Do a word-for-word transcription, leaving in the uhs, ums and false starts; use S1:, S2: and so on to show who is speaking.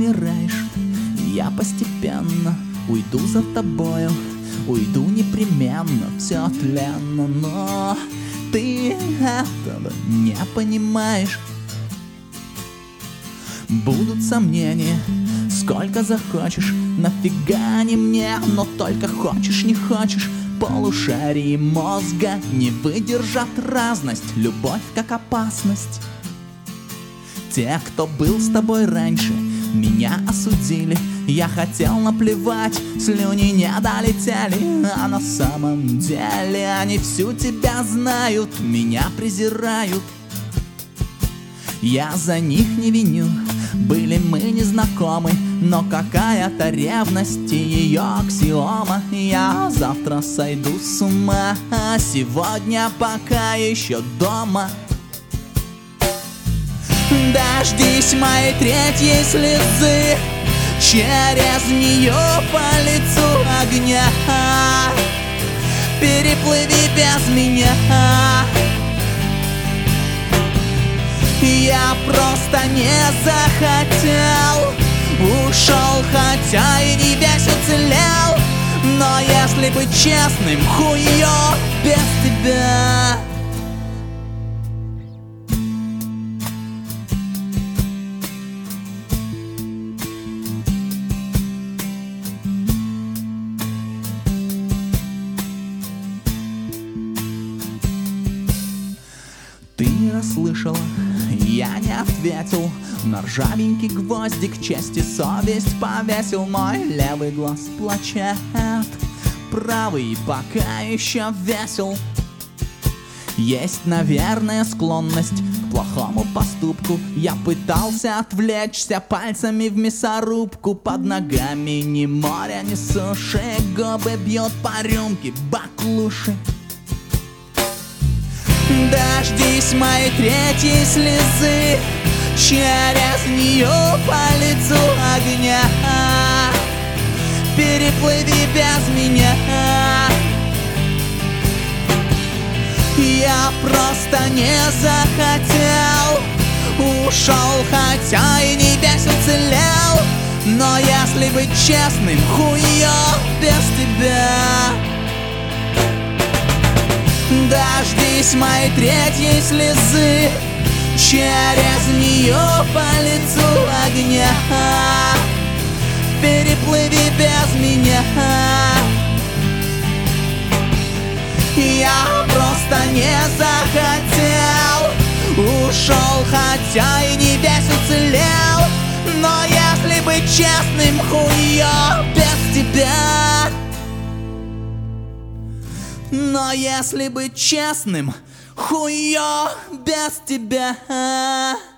S1: умираешь, я постепенно уйду за тобою, уйду непременно, все тленно, но ты этого не понимаешь. Будут сомнения, сколько захочешь, нафига не мне, но только хочешь, не хочешь. Полушарии мозга не выдержат разность, любовь как опасность. Те, кто был с тобой раньше, меня осудили. Я хотел наплевать, слюни не долетели, а на самом деле они всю тебя знают, меня презирают. Я за них не виню, были мы незнакомы, но какая-то ревность и ее аксиома. Я завтра сойду с ума, а сегодня пока еще дома. Дождись моей третьей слезы, через нее по лицу огня. Переплыви без меня. Я просто не захотел, ушел, хотя и не весь уцелел. Но если быть честным, хуё без тебя. Ты не расслышала, я не ответил. На ржавенький гвоздик честь и совесть повесил. Мой левый глаз плачет, правый пока еще весел. Есть, наверное, склонность к плохому поступку. Я пытался отвлечься пальцами в мясорубку. Под ногами ни моря, ни суши, губы бьют по рюмке баклуши. Дождись моей третьей слезы, через нее по лицу огня. Переплыви без меня. Я просто не захотел, ушел, хотя и не весь уцелел. Но если быть честным, хуё без тебя. Дождись моей третьей слезы, через нее по лицу огня. Переплыви без меня. Я просто не захотел, ушел, хотя и не весь уцелел. Но если быть честным, хуё без тебя. Но если быть честным, хуё без тебя.